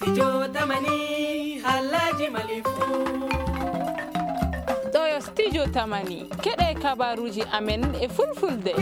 Studio Tamani Alhaji Malifu. Ɗo Studio Tamani keɗe kabaruji amen e fulfulde.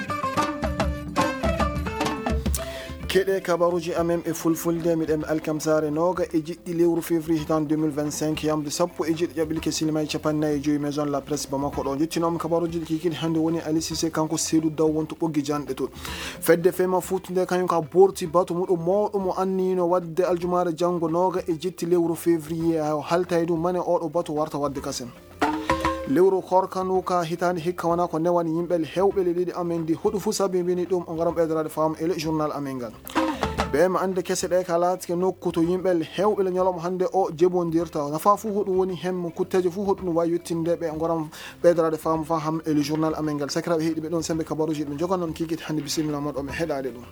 keɗe kabaruji amen e fulfulde miɗen alkamsare noga e jiɗɗi lewru février hitan 2025 yamde sappo e jiɗɗi ƴaɓɓilke sinima e capannayi e joyi maison la presse bamako ɗo jettinom kabaruji ɗi kikiɗi hannde woni Ali Cissé kanko Seydou Daw wonto ɓoggi janɗe to fedde fema futtude kañum ka borti batu muɗum mawɗo mo annino wadde aljumare janggo noga e jiɗɗi lewru février haltay ɗum mane oɗo batu warta wadde kasen lewru korkanuka hitande hikka wona ko newani yimɓe hewɓe leydi amen di huɗo fuu sabi mbini ɗum o garam ɓeydarade faamu e le journal amen ngal ɓe ma ande kese ɗe ka laatike nokku to yimɓe hewɓe le ñalawma hannde o jebodirta nafa fuu hoɗum woni hem kutteje fuu hoɗum no wawi yettinde ɓe garam ɓeydarade faamu fa ham e le journal amen ngal sakiraɓe heeɗi ɓe ɗon sembe kabaruji ɗum jogan noon kikiti hannde bisimilla moɗo mi heɗade ɗum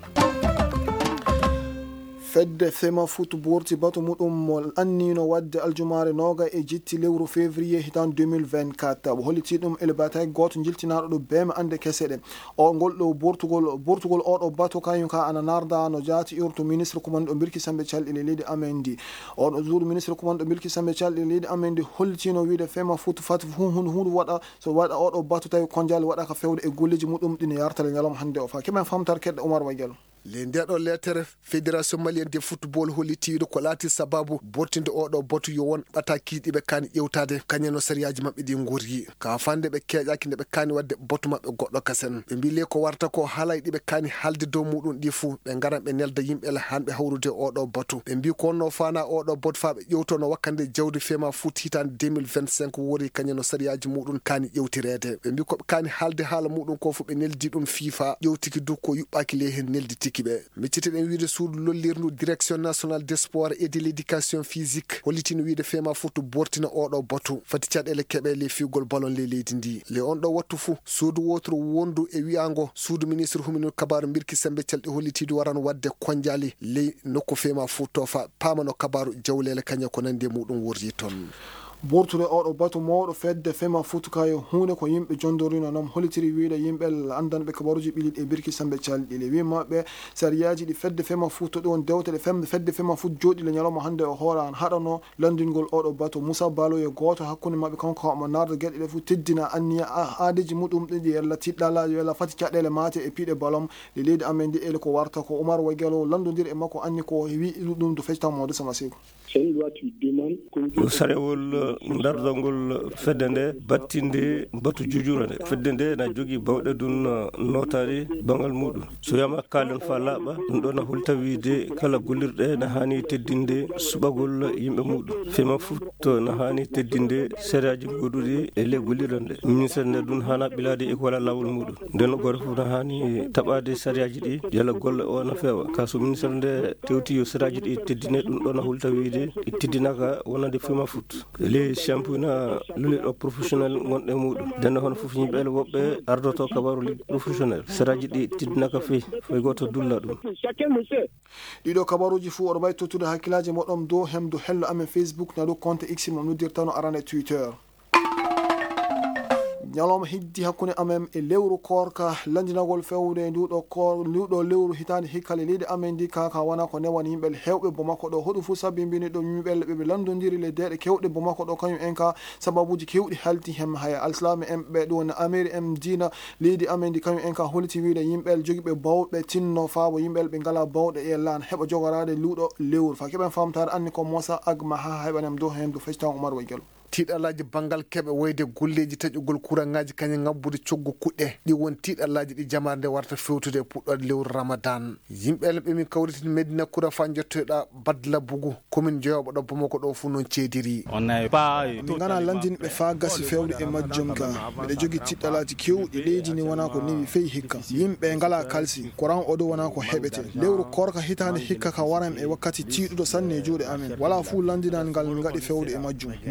fedde fema foot borti batu muɗum mo annino wadde aljumare noga e jitti lewru février hitan 2024 o holliti ɗum ele batay goto jiltinaɗo ɗo bema ande kese ɗe o ngol ɗo bortugol oɗo batu kañum ka ana narda no jaati urtu ministre commande ɗo birki sambe calɗi leydi amen di oɗo juuɗo ministre commande ɗo birki sambe calɗi leydi amen di hollitino wiide fema foot fat hunde waɗa so waɗa oɗo batu tawi kondial waɗa ka fewde e golleji muɗum ɗine yartale ñalawma hannde o fa keɓen famtar keɗɗo Oumar Waguel le ndeɗo lettere fédération malienne de football hollitiɗo ko laati sababu bortinde oɗo batu yo won ɓatakiɗi ɓe kani ƴewtade kañen no sériyaji mabɓe ɗi gorri ka fande ɓe keeƴaki nde ɓe kani wadde batu mabɓe goɗɗo kasen ɓe mbile ko warta ko haalay ɗi ɓe kani haalde dow muɗum ɗi fuu ɓe garan ɓe nelda yimɓe hanɓe hawrude oɗo batu ɓe mbi ko honno fana oɗo batu fa ɓe ƴewtono wakkande jawdi fema foot hitande 2025 wori kañen no sériyaji muɗum kani ƴewtirede ɓe mbi koɓe kani haalde haala muɗum ko fu ɓe neldi ɗum FIFA ƴewtiki du ko yuɓɓaki le hen nelditi ɓe micciteɗen wiide suudu lollirndu direction nationale des sports et de l'éducation physique hollitino wiide fema foot bortina oɗo batu fati caɗele keɓe le figol ballon le leydi ndi le on ɗo wattu fuu suudu wotoro wondu e wiyango suudu ministre humino kabaru birki sembe calɗi hollitiɗo warano wadde kondiali ley nokku fema foot to fa pamano kabaru jawlele kaña ko nandi e muɗum worri toon bortude oɗo batu mawɗo fedde fema foot kayo hunde ko yimɓe jondorino noon hollitiri wiide yimɓe andanɓe kabaruji ɓiliɗi e birki sambe calɗiɗi wimaɓe sariyaji ɗi fedde fema foot to ɗon dewte ɗe fedde fema foot joɗi le ñalawma hannde o hoora an haɗano landingol oɗo batu Moussa Balo e goto hakkude mabɓe kanko mo narda gueɗe ɗe foof teddina anniya aadeji muɗum ɗiɗi yalla tiɗɗalaji walla fati caɗele mate e piiɗe ballon le leydi amen ndi ele ko warta ko Oumar Waguel landodiri e makko anni ko wi ɗum to fectamode sama seko sarewol dardongol fedde nde battinde batu jujura nde fedde nde na jogui bawɗe ɗum notade bangal muɗum so wiyama kalen fa laaɓa ɗum ɗo na holta wiide kala gollirɗe na hani teddinde suɓagol yimɓe muɗum fema foot na hani teddinde sériyaji goɗuɗi e ley gollirɗe nde ministére nde ɗum hana ɓilade e ko wala lawol muɗum nden goto foof na hani taɓade sériyaji ɗi yalla golle o na feewa ka so ministére nde tewti yo sériyaji ɗi teddine ɗum ɗo na holta wiide teddinaka wonande fema foot les championnat luliɗo professionnel gonɗe muɗum nden hono foof yimɓe woɓɓe ardoto kabaru ligue professionnel seraji ɗi teddinaka feyi foy goto dulla ɗum ɗiɗo kabaruji fuu oɗo wawi tottude hakkillaji moɗon dow hem do hello amen Facebook na dow compte x mo noddirtano arane Twitter ñalawma hiddi hakkude amen e lewru korka landinagol fewde nduɗo lewru hitande hikkale leydi amen ndi kaka wona ko newani yimɓe hewɓe bomako ɗo hoɗum fuu sabi mbini ɗo yimɓe ɓeɓe landodiri le deɗe kewɗe bomako ɗo kañum en ka sababuji kewɗi halti hem haya alislami en ɓe ɗo woni amiri en dina leydi amen ndi kañum en ka holliti wiide yimɓe joguiɓe bawɗe tinno faabo yimɓe ɓe ngala bawɗe e lan heɓa jogorade luɗo lewru fa keɓen famtare anni ko Moussa Agma ha heɓanem dow hen do fectan Oumar Waguel tiɗalaji bangal keɓe woyde golleji taƴugol courant-ngaji kañum ngabbude coggu kuɗɗe ɗi won tiɗalaji ɗi jamare nde warta fewtude e puɗɗode lewru ramadan yimɓe ɓe min kawritin Medina Koura fa jottoɗa Badla Bougou commune Dioyoɓo ɗo Bamako ɗo fu noon ceediri min gana landinɓe fa gasi fewde e majjum ga mbiɗa jogui tiɗalaji kewɗi leydi ni wona ko newi feyi hikka yimɓe ngala kalsi courant oɗo wona ko heɓete lewru korka hitande hikka ka waram e wakkati tiɗuɗo sanne e juuɗe amen wala fu landinal ngal min gaɗi fewde e majjum min ka ko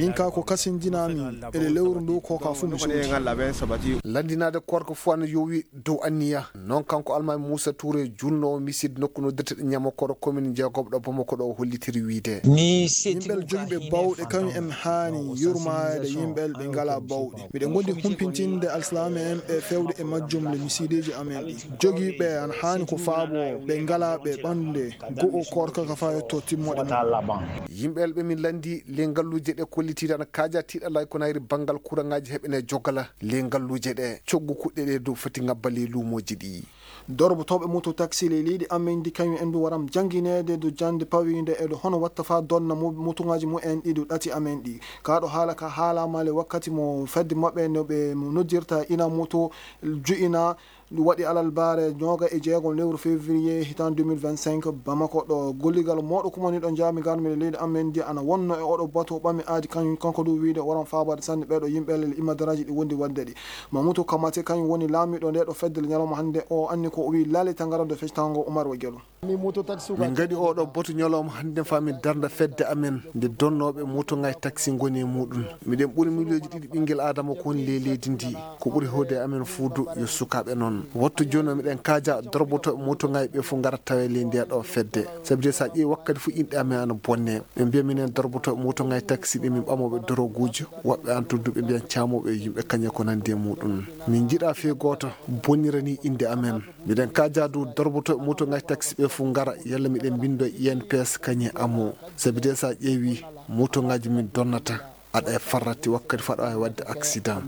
kasindinami ele lewru ndu ko ka fu mi landinade korko fu an yowi dow anniya non kanko Almami Moussa Touré junno misid nokku no dirte nyamo ko commune Jeegob do Bamako do hollitiri wiide yimɓel jogiɓe bawɗe kañum en haani yurmaade yimɓel ɓe ngala bawɗe miɗen gondi humpintinde alsalame en ɓe fewde e majjum le misideji amen ɗi jogiiɓe an haani ko faabo ɓe ngala ɓe ɓande go'o korka ka fawi to timmoɗe yimɓel ɓe min landi le ngalluje ɗe kollitiɗe ana kaaja tiiɗalay ko nayri bangal kurangaji heɓene jogala le ngalluje ɗe coggu kuɗɗe ɗe dow foti ngabbali luumoji ɗi dorbotoɓe moto taxi le leydi amen di kañum en du waram janguinede do jande pawide e do hono watta fa donna motoŋaji mumen ɗi do ɗati amen ɗi kaɗo haala ka haalama le wakkati mo fedde mabɓe no ɓe noddirta ina moto ju'ina waɗi alal bare 26 lewru février hitan 2025 Bamako ɗo golligal moɗo kumani ɗo jami garmire leydi amen di ana wonno e oɗo bato ɓami aadi kañum kanko du wiide waran fabade sanne ɓeɗo yimɓele imadaraji ɗi wondi wadde ɗi Mamadou Kamate kañum woni laamiɗo nde ɗo feddele ñalawma hande o anni ko o wi laali tangarade fectango Oumar Waguelo min gadi oɗo boto ñalawma hande fami darda fedde amen nde donnoɓe moto ngay taxi goni e muɗum miɗen ɓuuri milioji ɗiɗi ɓinguel adama ko woni le leydi ndi ko ɓuuri hewde amen fuudu yo sukaɓe noon wattu joni miɗen kaaja dorbotoɓe moto ngay ɓe fu garat tawe le ndiya ɗo fedde sabi sa ƴeewi wakkati fu inɗe amen ana bonne ɓe mbiya minen dorbotoɓe moto ngay taxi ɓe min ɓamoɓe doroguji woɓɓe an tudduɓe mbiyan camoɓe yimɓe kañe ko nandi e muɗum min jiiɗa fe goto bonnirani inde amen miɗen kaaja du dorbotoɓe moto ngay taxi ɓe fu gara yalla miɗen bindo INPS kañe amo sabi de sa ƴeewi moto ngaji min donnata aɗa e farrati wakkati faɗa e wadde accident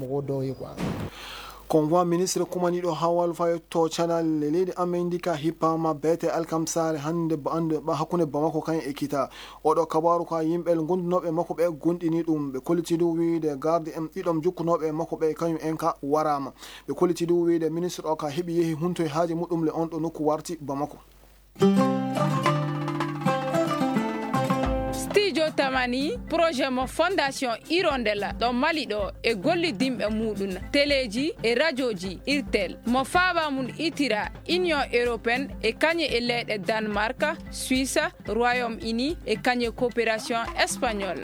convoi ministre kumaniɗo hawal fayo to canal le leydi amen di ka hippama beete alkamsare hande hakkunde Bamako kañum e kita oɗo kabaru ka yimɓel gondunoɓe makko ɓe gonɗini ɗum ɓe kolliti ɗum wiide garde en ɗiɗom jukkunoɓe makko ɓe kañum en ka warama ɓe kolliti ɗum wiide ministre o ka heeɓi yeehi hunto e haaji muɗum le on ɗo nokku warti Bamako studio tamani projet mo fondation Hirondella ɗo Mali ɗo e gollidimɓe muɗum téléji e radioji irtel mo faaba mum itira Union européenne e kañe e leyɗe Danemark Suisse Royaume-Uni e kañe coopération espagnole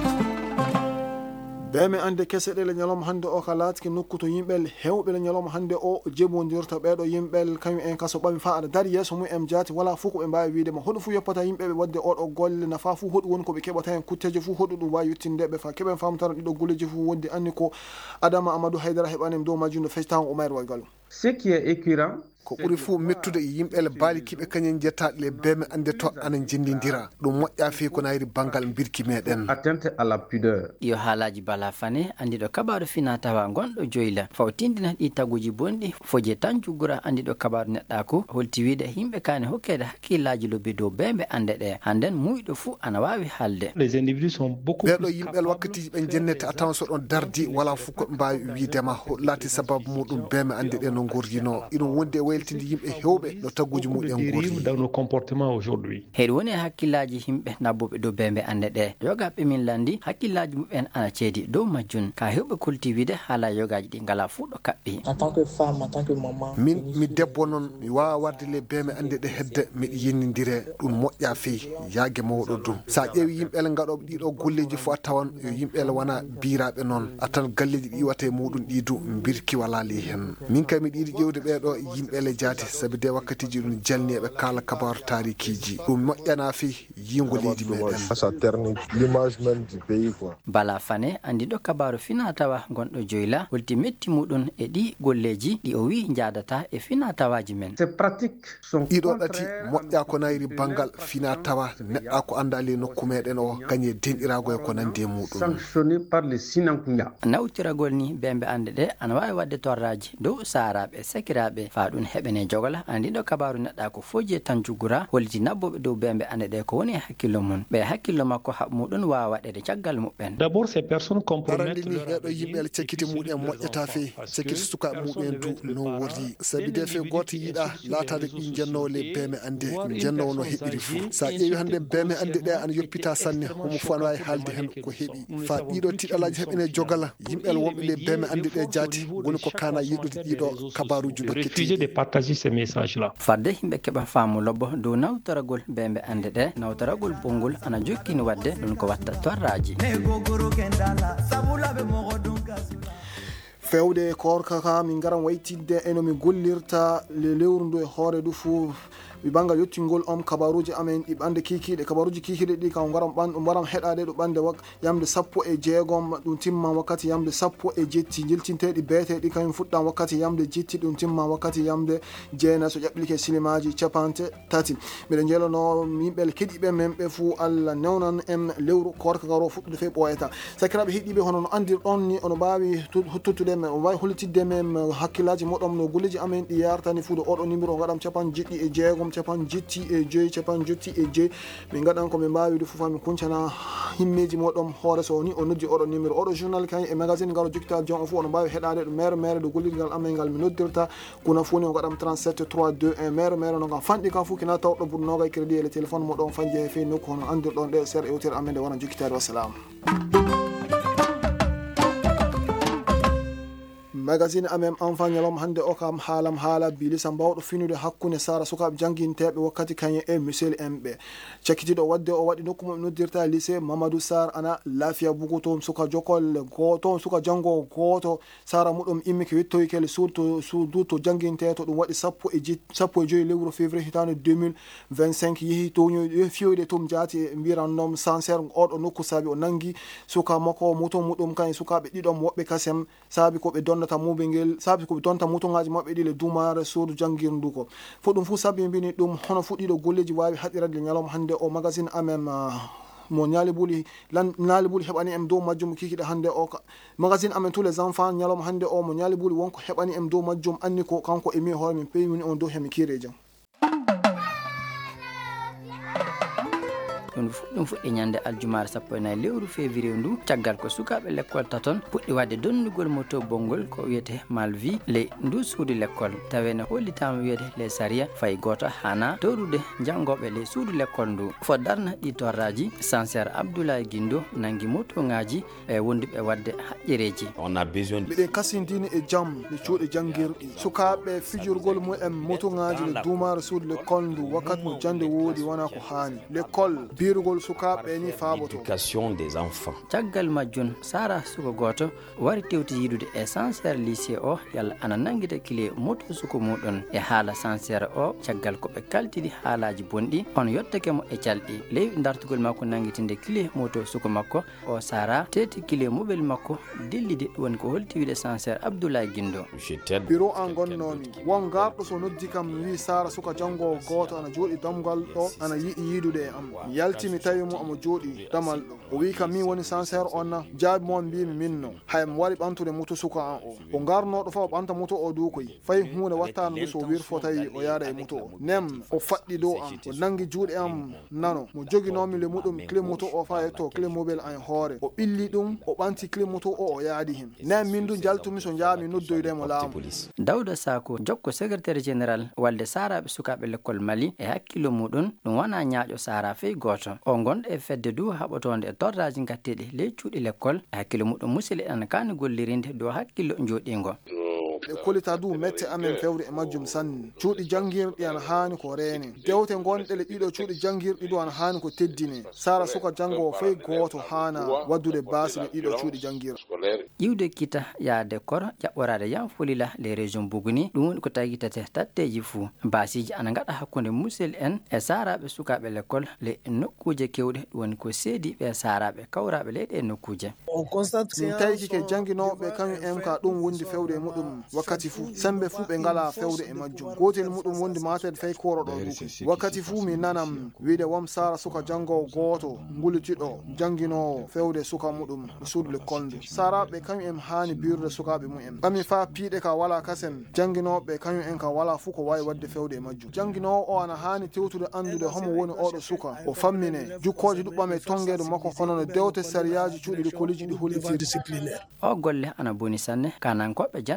ɓe ande kese ɗele ñalawma hande o ka laatiki nokku to yimɓel hewɓe le ñalawma hande o jebodirta ɓeɗo yimɓel kañum en kaso ɓami fa aɗa dari yeeso mum jaati wala fuu ko ɓe mbawi wiidema hoɗum fuu yoppata yimɓeɓe wadde oɗo golle nafa fuu hoɗum woni koɓe keɓata hen kutteje fuu hoɗum ɗum wawi yettindeɓe fa keɓen famtara ɗiɗo golleji fuu woddi anni ko Adama Amadou Haydara heɓanim dow majjum no fectago Oumar Waguelo ce qui est écœurant ko ɓuri fuu mettude yimɓele baali kiɓe kañen jettaɗe le beme ande to ana jindidira ɗum moƴƴa fi ko nayri bangal birki meɗen atteinte à la pudeur ɗiyo haalaji Bala Fane andiɗo kabaru fina tawa gonɗo joyla fawtindina ɗi taguji bonɗi foje tan juggura andiɗo kabaru neɗɗako holti wiide yimɓe kane hokkede hakkillaji lobbi dow bembe ande ɗe handen muyɗo fuu ana wawi haalde ɓeɗo yimɓel wakkatiji ɓe jennete a tawan so ɗon dardi wala fuu koɓe mbawi wiidema laati sababu muɗum beme ande ɗe no gurdino iɗum wonde weltinde yimɓe hewɓe no tagguji muɗum gurdi heɗi woni hakkillaji yimɓe nabbuɓe dow bembe ande ɗe yogaɓe min landi hakkillaji mumen ana ceedi dow majjun ka hewɓe kolti wiide haala yogaji ɗi ngala fuu ɗo kaɓɓi min mi debbo noon mi wawa warde le beme ande ɗe hedde miɗa yennidire ɗum moƴƴa feyi yague mawɗo dum sa ƴeewi yimɓele gaɗoɓe ɗiɗo golleji fo a tawan yo yimɓele wona biraɓe noon a tan galleji ɗi iwate muɗum ɗidu birki wala li hen min kam miɗa yiɗi ƴewde ɓeɗo yimɓele jaati sabi de wakkatiji ɗum jalni eɓe kala kabaru tarikiji ɗum moƴƴana fi yingo leydi meɗen Bala Fane andiɗo kabaru fina tawa gonɗo joyla holti metti muɗum e ɗi golleji ɗi o wi jadata e fina tawaji men ɗiɗo ɗati moƴƴa ko nayri bangal fina tawa neɗɗa ko andali nokku meɗen o kañe denɗirago e ko nandi e muɗum nawtiragol ni bembe ande ɗe ana wawi wadde torraji dow saraɓe sakiraɓe fa ɗum heɓene jogola andiɗo kabaru neɗɗa ko foje tan juggura holti nabboɓe dow bembe ande ɗe ko woni hakkillo mum ɓe hakkillo makko haɓ muɗum wawa waɗede caggal muɓɓen arandini ɓeɗo yimɓele cakkiti muɗum moƴƴata fe cakkiti sukaɓe muɗum du no wori sabi de fe goto yiiɗa laatade ɓi jennowo le beme ande jennowo no heɓiri fou sa ƴeewi hande beme ande ɗe ana yoppita sanne homo fo ana wawi haalde hen ko heeɓi fa ɗiɗo tiɗalaji heɓene jogala yimɓele wonɓe le beme ande ɗe jaati woni ko kana yiɗude ɗiɗo kabaruji dokkiti partager ces messages-là. Fadde himɓe keɓa faamu lobbo dow nawtoragol ɓe ande ɗe nawtoragol bongol ana jokkini wadde ɗum ko watta torraji. fewde korka ka min garan waytidde eno mi gollirta le lewru ndu e hoore du fuu mi banga yettingol kabaruji amen ɗi ɓande kikiɗe kabaruji kikiɗe ɗi kam garam heɗade ɗo ɓande yamde 16 ɗum timma wakkati yamde 17 jiltinteɗi beeteɗi kañum fuɗɗam wakkati yamde jetti ɗum timma wakkati yamde jeena so ƴaɓɓilike silimaji capante tati mbiɗa jeelano yimɓe keɗiɓe men ɓe fuu Allah newnan en lewru korka karo fuɗɗude fe ɓoyata sakiraɓe heeɗiɓe hono no andirɗon ni ono mbawi tuttude men o wawi hollitidde men hakkillaji moɗon no golleji amen ɗi yartani fuu ɗo oɗo numéro o gaɗam capan jeɗɗi e jeegom capan jetti e joyi capan jetti e joyi min gaɗan ko min mbawi fufa min kuncana himmeji moɗon hoore so ni o noddi oɗo numéro oɗo journal kañ e magazine ngal o jokkita jon o fuu ono mbawi heɗade ɗo mere ɗo gollirgal amen ngal mi noddirta kuna funi o gaɗam 37 321 mere no gam fanɗi kam fuu kina tawɗo ɓurnoga e crédit e le téléphone moɗon fanje e fe nokku hono andirɗon ɗe ser e yewtere amen nde wona jokkitade wassalam. magazine amen enfant ñalom hande o kam haala bilisa mbawɗo finude hakkunde sara sukaɓe janguinteɓe wakkati kañe e monsieur en ɓe cakkitiɗo wadde o waɗi nokku mum noddirta lycée Mamadou Sarr ana Lafia Bougou toon suka jokol goto suka jango goto sara muɗum immi ko wettoykele suudu to janguinte to ɗum waɗi 15 lewru février hitande 2025 yeehi to fiyoyde tum jaati e mbirannom sincére oɗo nokku saabi o nangi suka makko muto muɗum kañ sukaɓe ɗiɗon woɓɓe kasem saabi koɓe donnata mubingel sabi ko donta mutongaji mabbe dile dumare suudu jangirndu ko fo dum fu sabi mbini dum hono fudido golleji wawi hadirade nyalom hande o magazine amem mo nyalibuli hebani em do majjum kikide hande o magazine amen tous les enfants nyalom hande o mo nyalibuli wonko hebani em do majjum anni ko kanko emi hoore min peymini on do hemi kireja ɗum fuɗɗi ñande aljumare 14 lewru février ndu caggal ko sukaɓe l'école taton puɗɗi wadde donnugol moto bongol ko wiyete malvi le ndu suudu l'école tawene hollitama wiyede les saria fay goto hana dowrude jangoɓe le suudu l'école ndu fo darna ɗi torraji sincére Abdoulaye Guindo nangi moto ngaji e wonduɓe wadde haƴƴereji on a besoin ɓiɗen kasindini e jaam le cuuɗe jangirɗi sukaɓe fijurgol mumen moto ngaji le dumare suudu l'école ndu wakkati mo jande woodi wona ko hani l'école birugol sukaɓe ni faaboto éducation des enfants caggal majjun sara suko goto wari tewti yidude e sincére lycée o yalla ana nangita kile moto suko muɗon e haala sincére o caggal koɓe kaltidi haalaji bonɗi on yottake mo e calɗi leydi dartugol makko nangitinde kile moto suko makko o sara teti kile mobile makko dillide woni ko holti wiide sincére Abdoulaye Guindo bureau an gonnoni won garɗo so noddi kam wi sara suka jango goto ana jooɗi damgal ɗo ana yiɗi yidude e am yaltimi tawi mo omo jooɗi damal ɗo o wi kam min woni sincére on jaabi mo mbimi minno hay mo wari ɓantude moto suka an o garnoɗo fa o ɓanta moto o dukoy fayi hunde wattano ndu so wirfo tawi o yaada e moto o nem o faɗɗi dow am o nangi juuɗe am nano mo joginomi le muɗum clé moto o fa yetto clé mobile an hoore o ɓilli ɗum o ɓanti clé moto o yaadi hen nem min du jaltumi so jaami noddoydemo laamu Dawda Sako jokko secrétaire général walde saraɓe sukaɓe l'école Mali e hakkilo muɗum ɗum wona ñaaƴo sara fey goto o gonɗo e fedde du haɓotonde e torraji gatteɗe ley cuuɗi l'école e hakkilo muɗum musidɗo en kani gollirinde dow hakkillo jooɗingo ɓe kolita du mette amen fewre e majjum sanni cuuɗi jangirɗi ana haani ko reene dewte gonɗele ɗiɗo cuuɗi jangirɗi ɗo ana haani ko teddine sara suka jango fey goto hana waddude baasi le ɗiɗo cuuɗi jangirɗi ƴiwde kita yaade kor jaɓɓorade yam folila les région buguni ɗum woni ko tagitate tatteji fuu basiji ana gaɗa hakkude musel en e saraɓe sukaɓe l'école le nokkuje kewɗe ɗum woni ko seediɓe saraɓe kawraɓe leyɗe nokkuje min tawi kike jangguinoɓe kañum en ka ɗum wondi fewde e muɗum wakkati fuu sembe fuu ɓe ngala fewde e majjum gotel muɗum wondi matede fay koroɗo duki wakkati fuu mi nanam wiide wom sara suka jangowo goto ngulitiɗo jangguinowo fewde suka muɗum suudu l'école ndu saraɓe kañum en haani birude sukaɓe mumen ɓami fa piiɗe ka wala kasem jangguinoɓe kañum en ka wala fuu ko wawi wadde fewde e majjum jangguinowo o ana haani tewtude andude homo woni oɗo suka o fammine jukkoje ɗuɓɓame tongueɗo makko hono no dewte sariyaji cuuɗi ɗi koliji ɗi holliti disciplinaire o golle ana boni sanne kanankoɓe jande l'école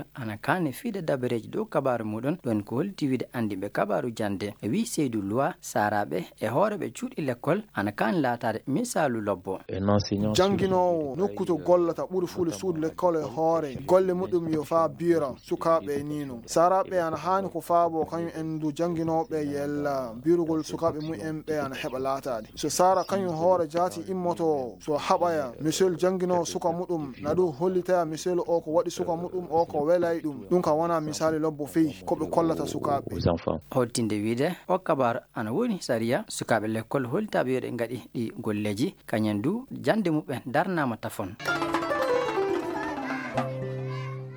l'école ana kane fiide dabareji dow kabaru muɗum ɗon ko holti wiide andiɓe kabaru jande wi Seydou Loi saraɓe e hooreɓe cuuɗi l'école ana kane laatade misalu lobbo janginowo nokku to gollata ɓuuri fuule suudu l'école e hoore golle muɗum yo fa bira sukaɓe nino saraɓe ana hani ko faabo kañum en du janginoɓe yella birugol sukaɓe mumen ɓe ana heɓa laatade so sara kañum hoore jaati immoto so haɓaya monsieur janginowo suka muɗum na ɗum hollitaya monsieur o ko waɗi suka muɗum o ko welay ɗum ka wona misali lobbo feyi koɓe kollata sukaɓe holtinde wiide o kabaru ana woni sariya sukaɓe l'école holtaɓe yoɗe gaɗi ɗi golleji kañen du jande muɓe darnama tafon